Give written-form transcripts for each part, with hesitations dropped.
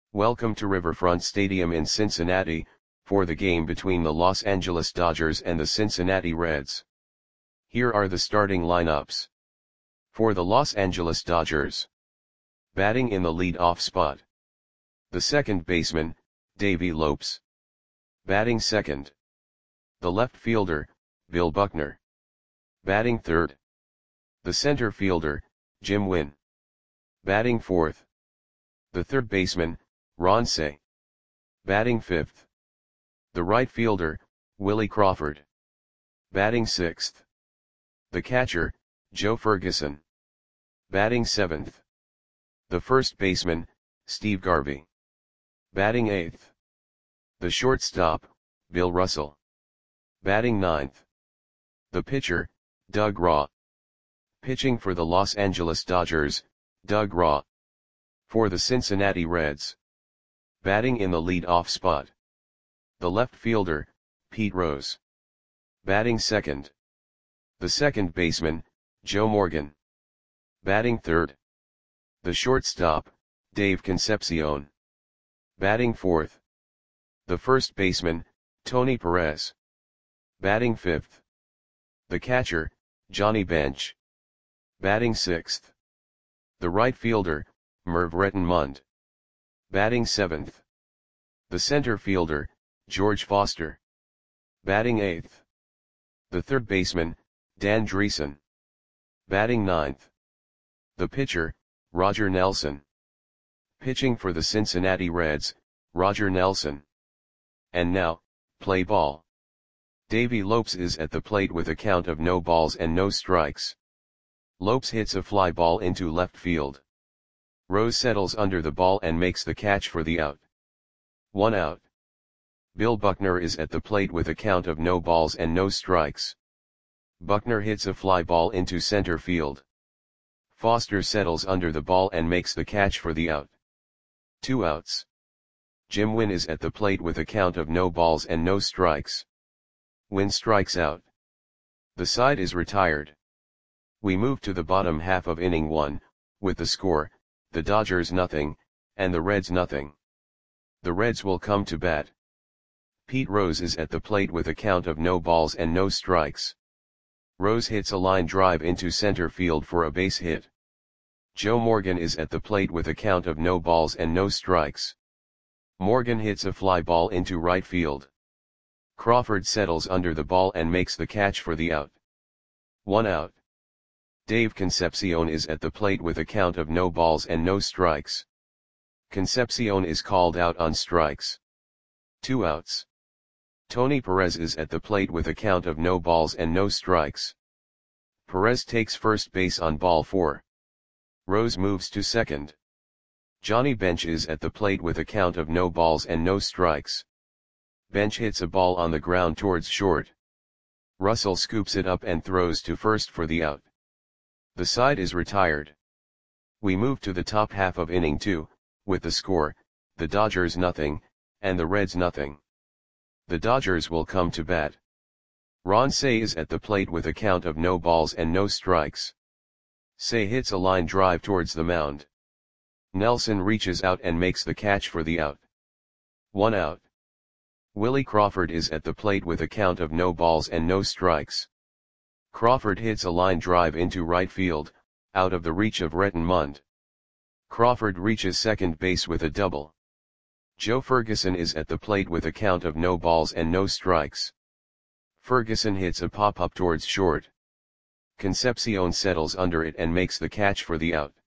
Welcome to Riverfront Stadium in Cincinnati, for the game between the Los Angeles Dodgers and the Cincinnati Reds. Here are the starting lineups. For the Los Angeles Dodgers. Batting in the lead-off spot. The second baseman, Davey Lopes. Batting second. The left fielder, Bill Buckner. Batting third. The center fielder, Jim Wynn. Batting fourth. The third baseman, Ron Cey. Batting fifth. The right fielder, Willie Crawford. Batting sixth. The catcher, Joe Ferguson. Batting seventh. The first baseman, Steve Garvey. Batting eighth. The shortstop, Bill Russell. Batting ninth. The pitcher, Doug Raw. Pitching for the Los Angeles Dodgers, Doug Raw. For the Cincinnati Reds. Batting in the lead-off spot. The left fielder, Pete Rose. Batting second. The second baseman, Joe Morgan. Batting third. The shortstop, Dave Concepcion. Batting fourth. The first baseman, Tony Perez. Batting fifth. The catcher, Johnny Bench. Batting sixth. The right fielder, Merv Rettenmund. Batting seventh. The center fielder, George Foster. Batting eighth. The third baseman, Dan Dreesen. Batting ninth. The pitcher, Roger Nelson. Pitching for the Cincinnati Reds, Roger Nelson. And now, play ball. Davey Lopes is at the plate with a count of no balls and no strikes. Lopes hits a fly ball into left field. Rose settles under the ball and makes the catch for the out. 1 out. Bill Buckner is at the plate with a count of no balls and no strikes. Buckner hits a fly ball into center field. Foster settles under the ball and makes the catch for the out. 2 outs. Jim Wynn is at the plate with a count of no balls and no strikes. Wynn strikes out. The side is retired. We move to the bottom half of inning 1, with the score, the Dodgers nothing, and the Reds nothing. The Reds will come to bat. Pete Rose is at the plate with a count of no balls and no strikes. Rose hits a line drive into center field for a base hit. Joe Morgan is at the plate with a count of no balls and no strikes. Morgan hits a fly ball into right field. Crawford settles under the ball and makes the catch for the out. 1 out. Dave Concepcion is at the plate with a count of no balls and no strikes. Concepcion is called out on strikes. 2 outs. Tony Perez is at the plate with a count of no balls and no strikes. Perez takes first base on ball 4. Rose moves to second. Johnny Bench is at the plate with a count of no balls and no strikes. Bench hits a ball on the ground towards short. Russell scoops it up and throws to first for the out. The side is retired. We move to the top half of inning 2, with the score, the Dodgers nothing, and the Reds nothing. The Dodgers will come to bat. Ron Cey is at the plate with a count of no balls and no strikes. Cey hits a line drive towards the mound. Nelson reaches out and makes the catch for the out. 1 out. Willie Crawford is at the plate with a count of no balls and no strikes. Crawford hits a line drive into right field, out of the reach of Rettenmund. Crawford reaches second base with a double. Joe Ferguson is at the plate with a count of no balls and no strikes. Ferguson hits a pop-up towards short. Concepcion settles under it and makes the catch for the out.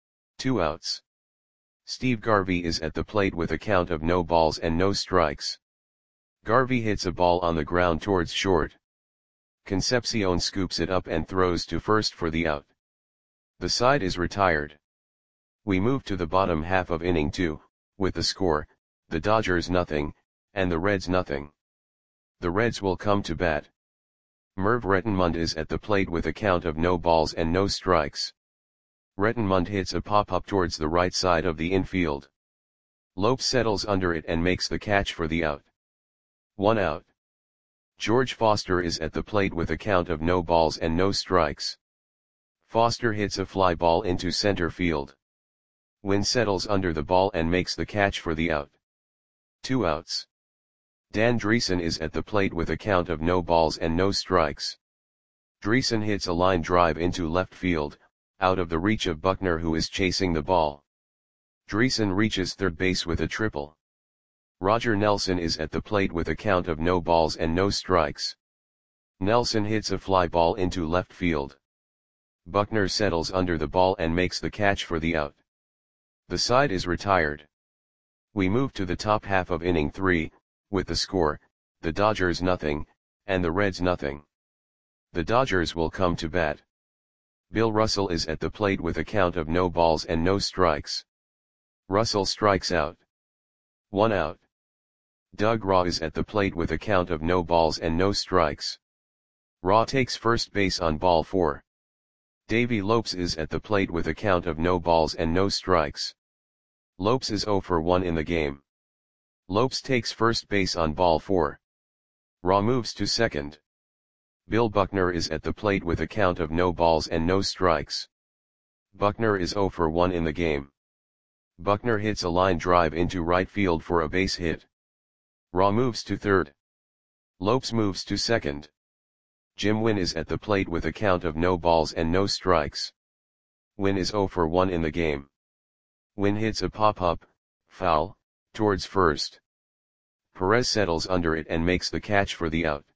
2 outs. Steve Garvey is at the plate with a count of no balls and no strikes. Garvey hits a ball on the ground towards short. Concepcion scoops it up and throws to first for the out. The side is retired. We move to the bottom half of inning 2, with the score, the Dodgers nothing, and the Reds nothing. The Reds will come to bat. Merv Rettenmund is at the plate with a count of no balls and no strikes. Rettenmund hits a pop-up towards the right side of the infield. Lopes settles under it and makes the catch for the out. 1 out. George Foster is at the plate with a count of no balls and no strikes. Foster hits a fly ball into center field. Wynn settles under the ball and makes the catch for the out. 2 outs. Dan Dreesen is at the plate with a count of no balls and no strikes. Dreesen hits a line drive into left field, out of the reach of Buckner, who is chasing the ball. Dreesen reaches third base with a triple. Roger Nelson is at the plate with a count of no balls and no strikes. Nelson hits a fly ball into left field. Buckner settles under the ball and makes the catch for the out. The side is retired. We move to the top half of inning 3, with the score, the Dodgers nothing, and the Reds nothing. The Dodgers will come to bat. Bill Russell is at the plate with a count of no balls and no strikes. Russell strikes out. 1 out. Doug Raw is at the plate with a count of no balls and no strikes. Raw takes first base on ball 4. Davey Lopes is at the plate with a count of no balls and no strikes. Lopes is 0 for 1 in the game. Lopes takes first base on ball 4. Raw moves to second. Bill Buckner is at the plate with a count of no balls and no strikes. Buckner is 0 for 1 in the game. Buckner hits a line drive into right field for a base hit. Raw moves to third. Lopes moves to second. Jim Wynn is at the plate with a count of no balls and no strikes. Wynn is 0 for 1 in the game. Wynn hits a pop-up, foul, towards first. Perez settles under it and makes the catch for the out.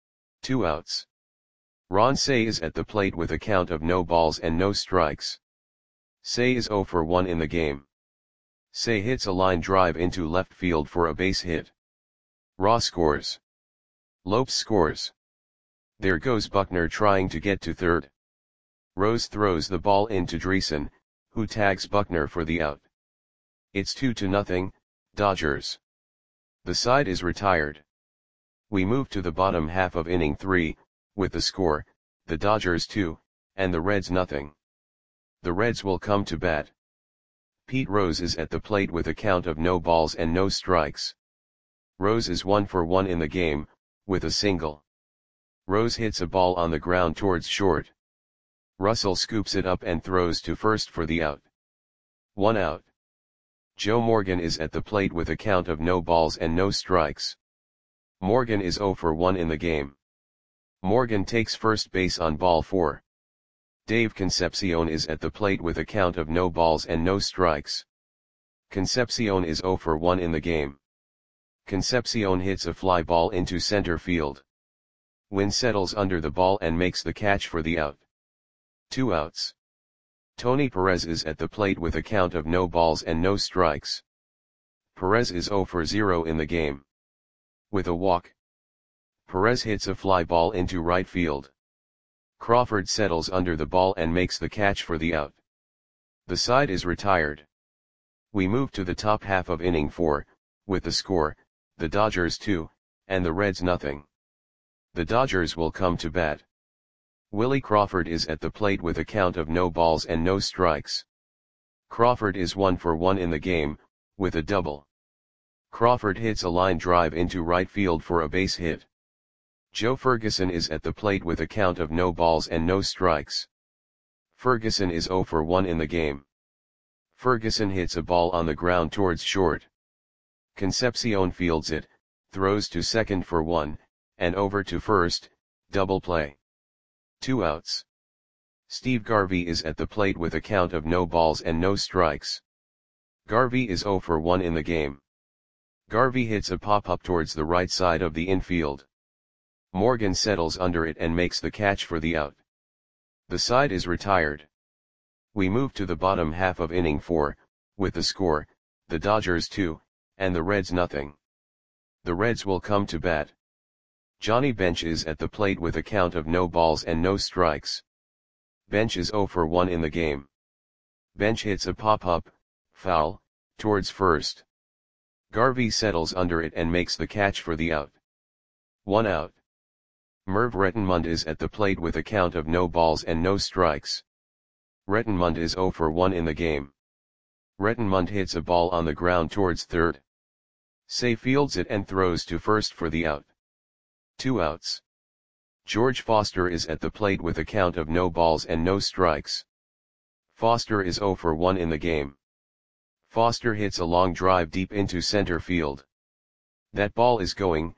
2 outs. Ron Cey is at the plate with a count of no balls and no strikes. Cey is 0 for 1 in the game. Cey hits a line drive into left field for a base hit. Raw scores. Lopes scores. There goes Buckner trying to get to third. Rose throws the ball into Dreesen, who tags Buckner for the out. It's 2-0, Dodgers. The side is retired. We move to the bottom half of inning 3, with the score, the Dodgers 2, and the Reds nothing. The Reds will come to bat. Pete Rose is at the plate with a count of no balls and no strikes. Rose is 1 for 1 in the game, with a single. Rose hits a ball on the ground towards short. Russell scoops it up and throws to first for the out. 1 out. Joe Morgan is at the plate with a count of no balls and no strikes. Morgan is 0 for 1 in the game. Morgan takes first base on ball 4. Dave Concepcion is at the plate with a count of no balls and no strikes. Concepcion is 0 for 1 in the game. Concepcion hits a fly ball into center field. Wynn settles under the ball and makes the catch for the out. 2 outs. Tony Perez is at the plate with a count of no balls and no strikes. Perez is 0 for 0 in the game. With a walk, Perez hits a fly ball into right field. Crawford settles under the ball and makes the catch for the out. The side is retired. We move to the top half of inning 4, with the score, the Dodgers 2, and the Reds nothing. The Dodgers will come to bat. Willie Crawford is at the plate with a count of no balls and no strikes. Crawford is 1 for 1 in the game, with a double. Crawford hits a line drive into right field for a base hit. Joe Ferguson is at the plate with a count of no balls and no strikes. Ferguson is 0 for 1 in the game. Ferguson hits a ball on the ground towards short. Concepcion fields it, throws to second for 1, and over to first, double play. 2 outs. Steve Garvey is at the plate with a count of no balls and no strikes. Garvey is 0 for 1 in the game. Garvey hits a pop-up towards the right side of the infield. Morgan settles under it and makes the catch for the out. The side is retired. We move to the bottom half of inning 4, with the score, the Dodgers 2, and the Reds nothing. The Reds will come to bat. Johnny Bench is at the plate with a count of no balls and no strikes. Bench is 0 for 1 in the game. Bench hits a pop-up, foul, towards first. Garvey settles under it and makes the catch for the out. 1 out. Merv Rettenmund is at the plate with a count of no balls and no strikes. Rettenmund is 0 for 1 in the game. Rettenmund hits a ball on the ground towards third. Cey fields it and throws to first for the out. 2 outs. George Foster is at the plate with a count of no balls and no strikes. Foster is 0 for 1 in the game. Foster hits a long drive deep into center field. That ball is going,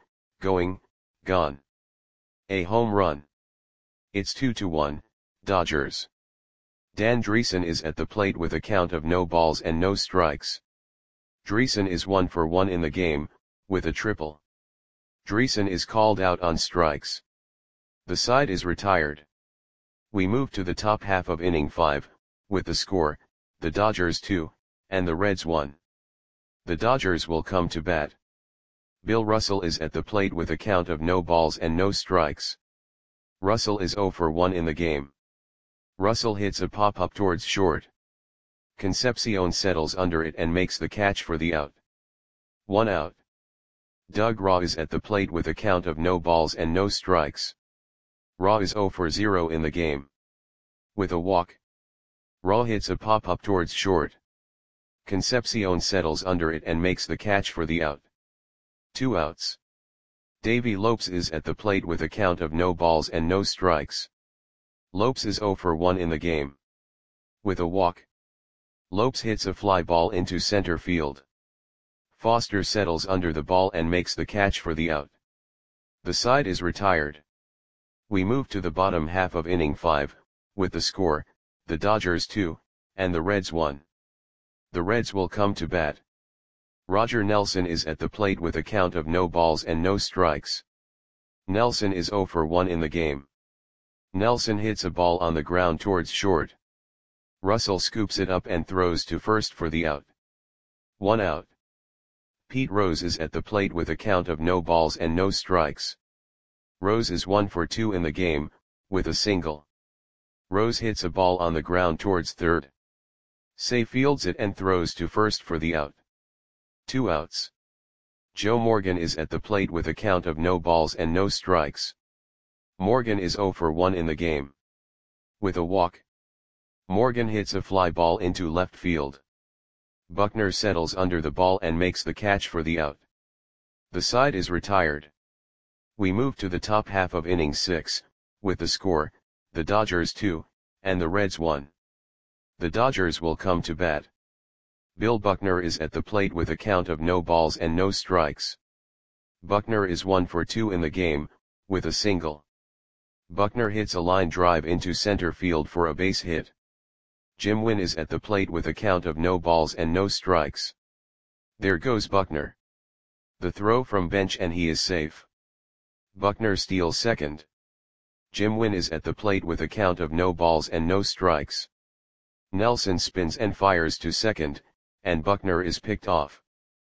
gone. A home run. It's 2-1, Dodgers. Dan Driessen is at the plate with a count of no balls and no strikes. Driessen is 1 for 1 in the game, with a triple. Driessen is called out on strikes. The side is retired. We move to the top half of inning 5, with the score, the Dodgers 2, and the Reds 1. The Dodgers will come to bat. Bill Russell is at the plate with a count of no balls and no strikes. Russell is 0 for 1 in the game. Russell hits a pop-up towards short. Concepcion settles under it and makes the catch for the out. 1 out. Doug Raw is at the plate with a count of no balls and no strikes. Raw is 0 for 0 in the game. With a walk. Raw hits a pop-up towards short. Concepcion settles under it and makes the catch for the out. 2 outs. Davey Lopes is at the plate with a count of no balls and no strikes. Lopes is 0 for 1 in the game. With a walk. Lopes hits a fly ball into center field. Foster settles under the ball and makes the catch for the out. The side is retired. We move to the bottom half of inning 5, with the score, the Dodgers 2, and the Reds 1. The Reds will come to bat. Roger Nelson is at the plate with a count of no balls and no strikes. Nelson is 0 for 1 in the game. Nelson hits a ball on the ground towards short. Russell scoops it up and throws to first for the out. 1 out. Pete Rose is at the plate with a count of no balls and no strikes. Rose is 1 for 2 in the game, with a single. Rose hits a ball on the ground towards third. Say fields it and throws to first for the out. 2 outs. Joe Morgan is at the plate with a count of no balls and no strikes. Morgan is 0 for 1 in the game. With a walk. Morgan hits a fly ball into left field. Buckner settles under the ball and makes the catch for the out. The side is retired. We move to the top half of inning 6, with the score, the Dodgers 2, and the Reds 1. The Dodgers will come to bat. Bill Buckner is at the plate with a count of no balls and no strikes. Buckner is 1 for 2 in the game, with a single. Buckner hits a line drive into center field for a base hit. Jim Wynn is at the plate with a count of no balls and no strikes. There goes Buckner. The throw from bench and he is safe. Buckner steals second. Jim Wynn is at the plate with a count of no balls and no strikes. Nelson spins and fires to second, and Buckner is picked off.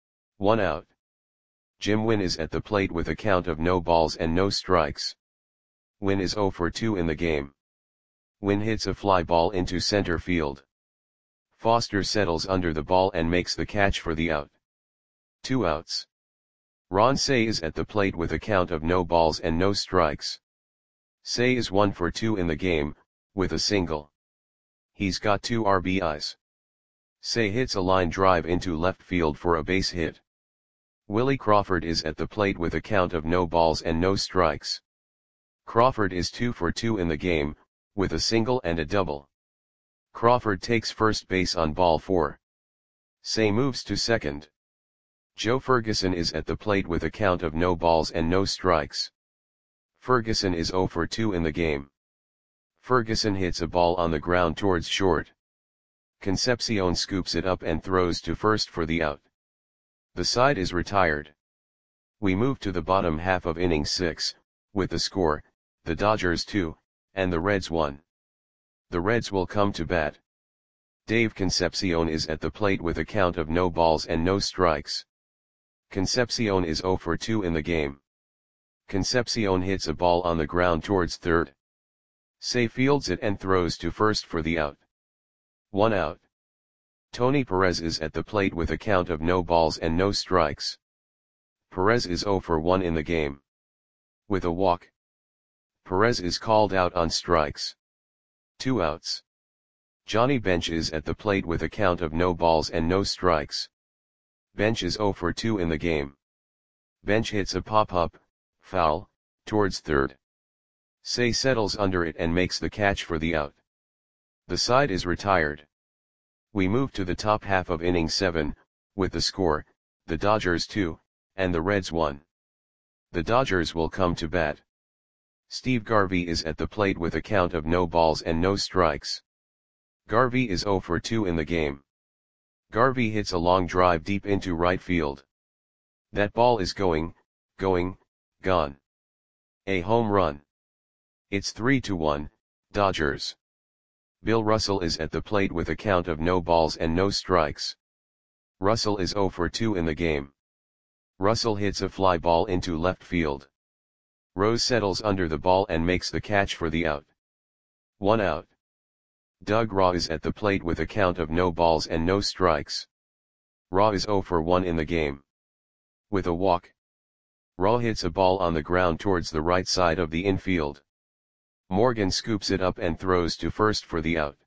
1 out. Jim Wynn is at the plate with a count of no balls and no strikes. Wynn is 0 for 2 in the game. Wynn hits a fly ball into center field. Foster settles under the ball and makes the catch for the out. 2 outs. Ron Cey is at the plate with a count of no balls and no strikes. Cey is 1 for 2 in the game, with a single. He's got 2 RBIs. Cey hits a line drive into left field for a base hit. Willie Crawford is at the plate with a count of no balls and no strikes. Crawford is 2 for 2 in the game, with a single and a double. Crawford takes first base on ball 4. Cey moves to second. Joe Ferguson is at the plate with a count of no balls and no strikes. Ferguson is 0 for 2 in the game. Ferguson hits a ball on the ground towards short. Concepcion scoops it up and throws to first for the out. The side is retired. We move to the bottom half of inning 6, with the score, the Dodgers 2, and the Reds 1. The Reds will come to bat. Dave Concepcion is at the plate with a count of no balls and no strikes. Concepcion is 0 for 2 in the game. Concepcion hits a ball on the ground towards third. Cey fields it and throws to first for the out. 1 out. Tony Perez is at the plate with a count of no balls and no strikes. Perez is 0 for 1 in the game. With a walk. Perez is called out on strikes. 2 outs. Johnny Bench is at the plate with a count of no balls and no strikes. Bench is 0 for 2 in the game. Bench hits a pop-up, foul, towards third. Cey settles under it and makes the catch for the out. The side is retired. We move to the top half of inning 7, with the score, the Dodgers 2, and the Reds 1. The Dodgers will come to bat. Steve Garvey is at the plate with a count of no balls and no strikes. Garvey is 0 for 2 in the game. Garvey hits a long drive deep into right field. That ball is going, gone. A home run. It's 3-1, Dodgers. Bill Russell is at the plate with a count of no balls and no strikes. Russell is 0 for 2 in the game. Russell hits a fly ball into left field. Rose settles under the ball and makes the catch for the out. 1 out. Doug Raw is at the plate with a count of no balls and no strikes. Raw is 0 for 1 in the game. With a walk. Raw hits a ball on the ground towards the right side of the infield. Morgan scoops it up and throws to first for the out.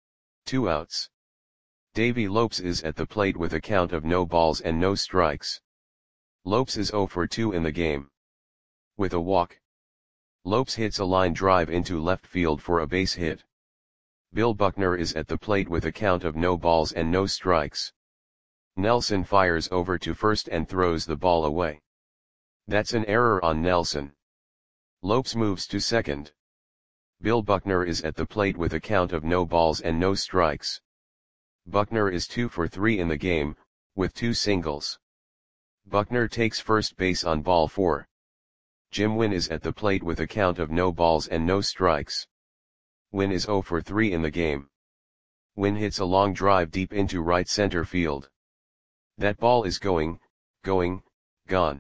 2 outs. Davey Lopes is at the plate with a count of no balls and no strikes. Lopes is 0 for 2 in the game. With a walk. Lopes hits a line drive into left field for a base hit. Bill Buckner is at the plate with a count of no balls and no strikes. Nelson fires over to first and throws the ball away. That's an error on Nelson. Lopes moves to second. Bill Buckner is at the plate with a count of no balls and no strikes. Buckner is 2 for 3 in the game, with 2 singles. Buckner takes first base on ball 4. Jim Wynn is at the plate with a count of no balls and no strikes. Wynn is 0 for 3 in the game. Wynn hits a long drive deep into right center field. That ball is going, gone.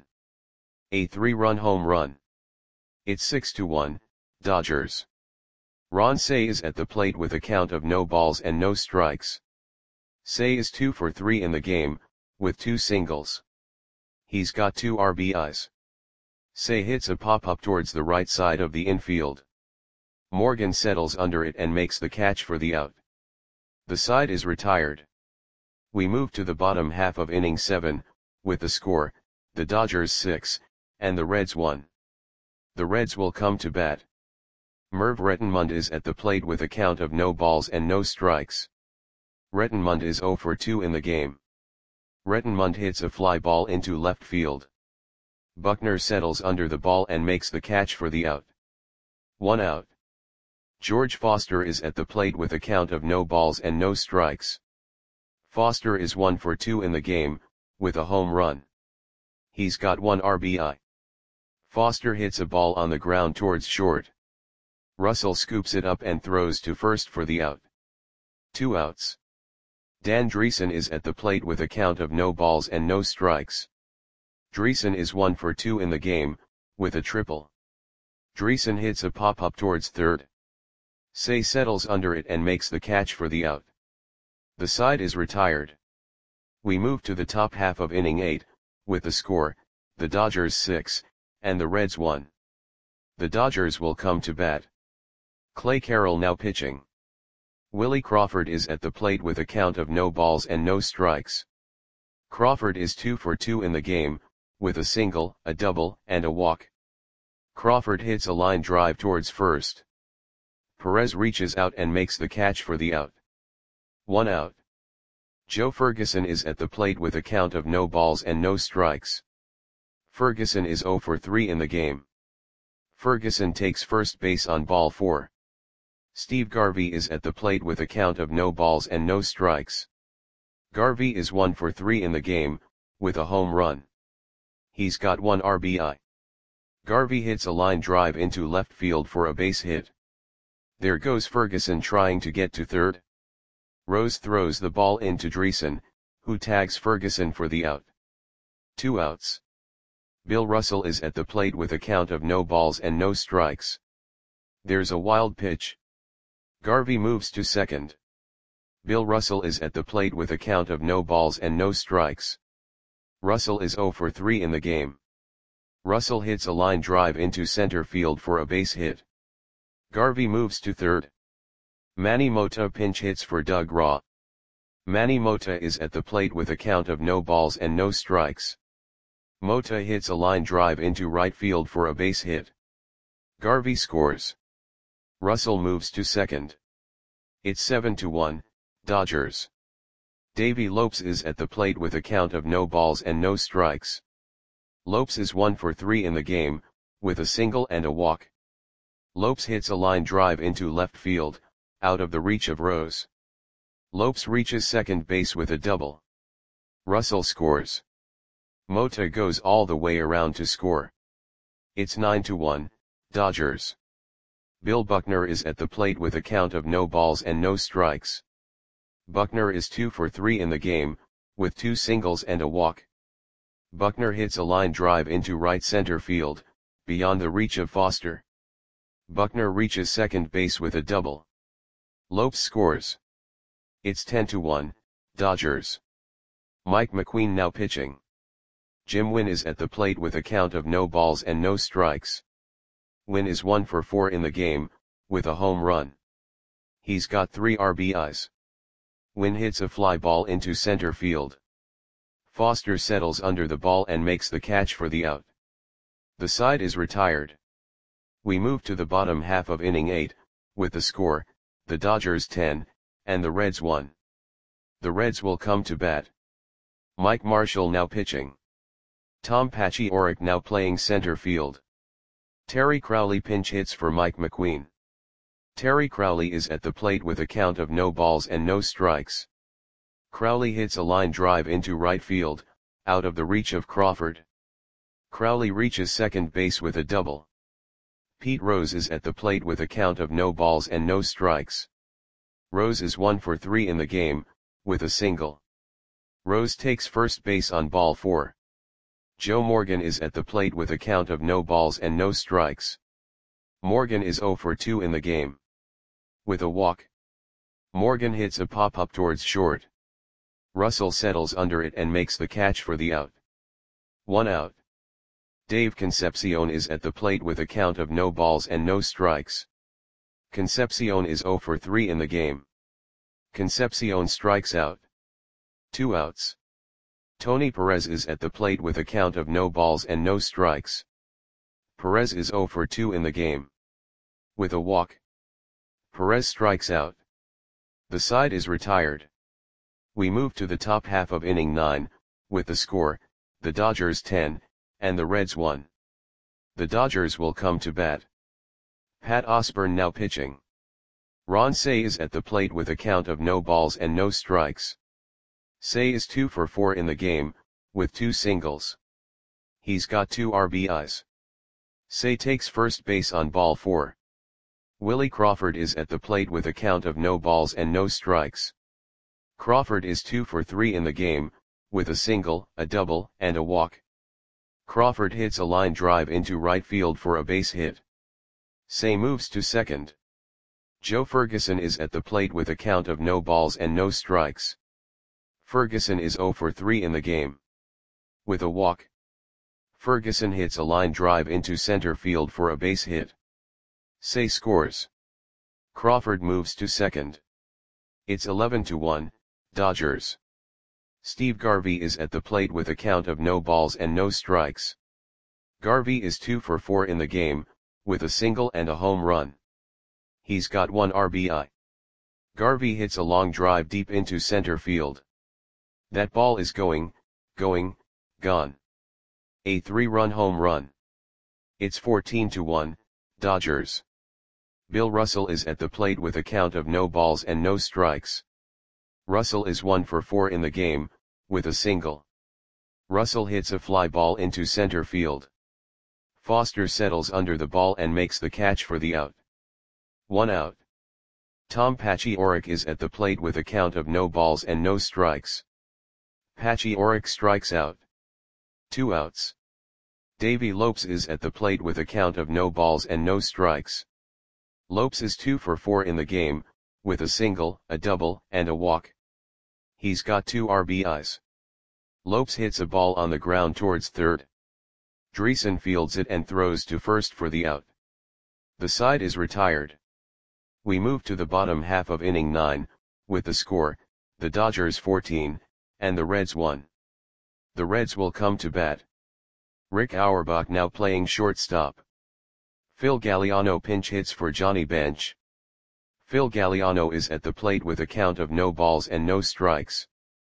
A 3-run home run. It's 6-1, Dodgers. Ron Cey is at the plate with a count of no balls and no strikes. Cey is 2 for 3 in the game, with 2 singles. He's got 2 RBIs. Cey hits a pop-up towards the right side of the infield. Morgan settles under it and makes the catch for the out. The side is retired. We move to the bottom half of inning 7, with the score, the Dodgers 6, and the Reds 1. The Reds will come to bat. Merv Rettenmund is at the plate with a count of no balls and no strikes. Rettenmund is 0 for 2 in the game. Rettenmund hits a fly ball into left field. Buckner settles under the ball and makes the catch for the out. 1 out. George Foster is at the plate with a count of no balls and no strikes. Foster is 1 for 2 in the game, with a home run. He's got 1 RBI. Foster hits a ball on the ground towards short. Russell scoops it up and throws to first for the out. 2 outs. Dan Dreesen is at the plate with a count of no balls and no strikes. Dreesen is 1 for 2 in the game, with a triple. Dreesen hits a pop-up towards third. Cey settles under it and makes the catch for the out. The side is retired. We move to the top half of inning 8, with the score, the Dodgers 6, and the Reds 1. The Dodgers will come to bat. Clay Carroll now pitching. Willie Crawford is at the plate with a count of no balls and no strikes. Crawford is 2 for 2 in the game, with a single, a double, and a walk. Crawford hits a line drive towards first. Perez reaches out and makes the catch for the out. 1 out. Joe Ferguson is at the plate with a count of no balls and no strikes. Ferguson is 0 for 3 in the game. Ferguson takes first base on ball 4. Steve Garvey is at the plate with a count of no balls and no strikes. Garvey is 1 for 3 in the game, with a home run. He's got 1 RBI. Garvey hits a line drive into left field for a base hit. There goes Ferguson trying to get to third. Rose throws the ball into Dreesen, who tags Ferguson for the out. 2 outs. Bill Russell is at the plate with a count of no balls and no strikes. There's a wild pitch. Garvey moves to second. Bill Russell is at the plate with a count of no balls and no strikes. Russell is 0 for 3 in the game. Russell hits a line drive into center field for a base hit. Garvey moves to third. Manny Mota pinch hits for Doug Raw. Manny Mota is at the plate with a count of no balls and no strikes. Mota hits a line drive into right field for a base hit. Garvey scores. Russell moves to second. It's 7-1, Dodgers. Davey Lopes is at the plate with a count of no balls and no strikes. Lopes is 1 for 3 in the game, with a single and a walk. Lopes hits a line drive into left field, out of the reach of Rose. Lopes reaches second base with a double. Russell scores. Mota goes all the way around to score. It's 9-1, Dodgers. Bill Buckner is at the plate with a count of no balls and no strikes. Buckner is 2 for 3 in the game, with 2 singles and a walk. Buckner hits a line drive into right center field, beyond the reach of Foster. Buckner reaches second base with a double. Lopes scores. It's 10-1, Dodgers. Mike McQueen now pitching. Jim Wynn is at the plate with a count of no balls and no strikes. Wynn is 1 for 4 in the game, with a home run. He's got 3 RBIs. Wynn hits a fly ball into center field. Foster settles under the ball and makes the catch for the out. The side is retired. We move to the bottom half of inning 8, with the score, the Dodgers 10, and the Reds 1. The Reds will come to bat. Mike Marshall now pitching. Tom Paciorek now playing center field. Terry Crowley pinch hits for Mike McQueen. Terry Crowley is at the plate with a count of no balls and no strikes. Crowley hits a line drive into right field, out of the reach of Crawford. Crowley reaches second base with a double. Pete Rose is at the plate with a count of no balls and no strikes. Rose is 1 for 3 in the game, with a single. Rose takes first base on ball 4. Joe Morgan is at the plate with a count of no balls and no strikes. Morgan is 0 for 2 in the game. With a walk. Morgan hits a pop-up towards short. Russell settles under it and makes the catch for the out. 1 out. Dave Concepcion is at the plate with a count of no balls and no strikes. Concepcion is 0 for 3 in the game. Concepcion strikes out. 2 outs. Tony Perez is at the plate with a count of no balls and no strikes. Perez is 0 for 2 in the game. With a walk. Perez strikes out. The side is retired. We move to the top half of inning 9, with the score, the Dodgers 10, and the Reds 1. The Dodgers will come to bat. Pat Osborne now pitching. Ron Cey is at the plate with a count of no balls and no strikes. Cey is 2 for 4 in the game, with 2 singles. He's got 2 RBIs. Cey takes first base on ball 4. Willie Crawford is at the plate with a count of no balls and no strikes. Crawford is 2 for 3 in the game, with a single, a double, and a walk. Crawford hits a line drive into right field for a base hit. Cey moves to second. Joe Ferguson is at the plate with a count of no balls and no strikes. Ferguson is 0 for 3 in the game. With a walk. Ferguson hits a line drive into center field for a base hit. Cey scores. Crawford moves to second. It's 11-1, Dodgers. Steve Garvey is at the plate with a count of no balls and no strikes. Garvey is 2 for 4 in the game, with a single and a home run. He's got 1 RBI. Garvey hits a long drive deep into center field. That ball is going, gone. A 3-run home run. It's 14-1, Dodgers. Bill Russell is at the plate with a count of no balls and no strikes. Russell is 1 for 4 in the game, with a single. Russell hits a fly ball into center field. Foster settles under the ball and makes the catch for the out. 1 out. Tom Paciorek is at the plate with a count of no balls and no strikes. Paciorek strikes out. 2 outs. Davey Lopes is at the plate with a count of no balls and no strikes. Lopes is 2 for 4 in the game, with a single, a double, and a walk. He's got 2 RBIs. Lopes hits a ball on the ground towards third. Dreesen fields it and throws to first for the out. The side is retired. We move to the bottom half of inning 9, with the score, the Dodgers 14, and the Reds 1. The Reds will come to bat. Rick Auerbach now playing shortstop. Phil Galliano pinch hits for Johnny Bench. Phil Galliano is at the plate with a count of no balls and no strikes.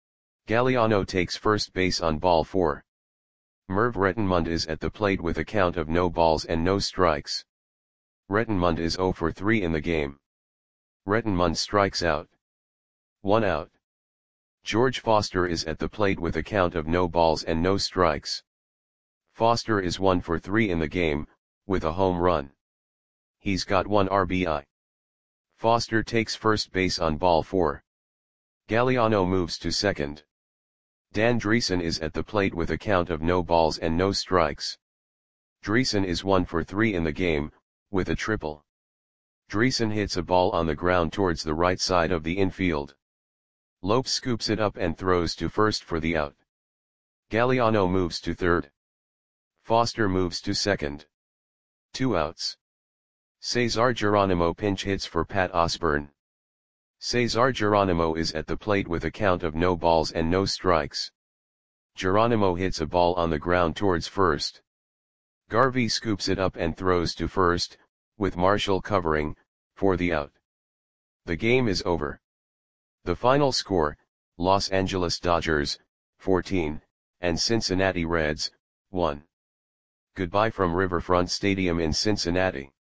Galliano takes first base on ball 4. Merv Rettenmund is at the plate with a count of no balls and no strikes. Rettenmund is 0 for 3 in the game. Rettenmund strikes out. 1 out. George Foster is at the plate with a count of no balls and no strikes. Foster is 1 for 3 in the game, with a home run. He's got 1 RBI. Foster takes first base on ball 4. Galliano moves to second. Dan Dreesen is at the plate with a count of no balls and no strikes. Dreesen is 1 for 3 in the game, with a triple. Dreesen hits a ball on the ground towards the right side of the infield. Lopes scoops it up and throws to first for the out. Galliano moves to third. Foster moves to second. 2 outs. Cesar Geronimo pinch hits for Pat Osborne. Cesar Geronimo is at the plate with a count of no balls and no strikes. Geronimo hits a ball on the ground towards first. Garvey scoops it up and throws to first, with Marshall covering, for the out. The game is over. The final score, Los Angeles Dodgers, 14, and Cincinnati Reds, 1. Goodbye from Riverfront Stadium in Cincinnati.